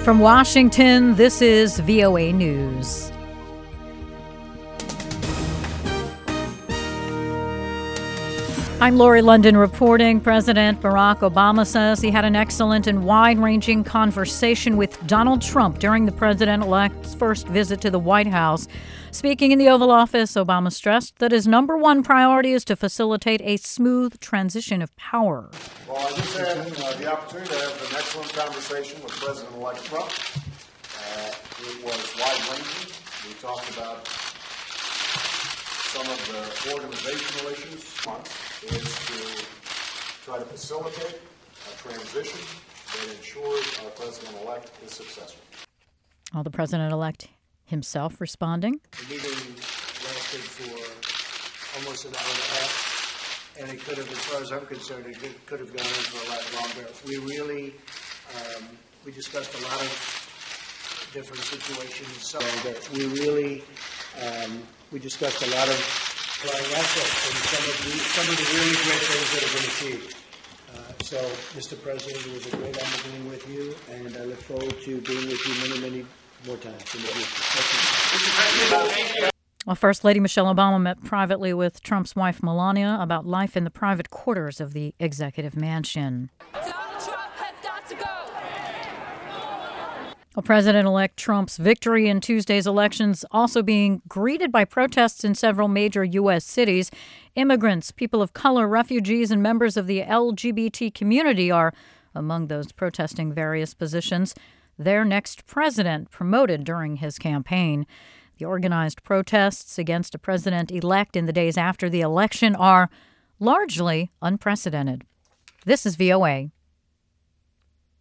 From Washington, this is VOA News. I'm Lori London reporting. President Barack Obama says he had an excellent and wide-ranging conversation with Donald Trump during the president-elect's first visit to the White House. Speaking in the Oval Office, Obama stressed that his number one priority is to facilitate a smooth transition of power. Well, I just had the opportunity to have an excellent conversation with President-elect Trump. It was wide-ranging. We talked about some of the organizational issues. One is to try to facilitate a transition that ensures our president-elect is successful. The president-elect himself responding. The meeting lasted for almost an hour and a half, and it could have, as far as I'm concerned, it could have gone on for a lot longer. We really, we discussed a lot of different situations. We discussed a lot of assets and some of the really great things that have been achieved. So, Mr. President, it was a great honor being with you, and I look forward to being with you many, many more times in the future. Thank you. Well, First Lady Michelle Obama met privately with Trump's wife Melania about life in the private quarters of the executive mansion. Well, President-elect Trump's victory in Tuesday's elections also being greeted by protests in several major U.S. cities. Immigrants, people of color, refugees, and members of the LGBT community are among those protesting various positions their next president promoted during his campaign. The organized protests against a president-elect in the days after the election are largely unprecedented. This is VOA.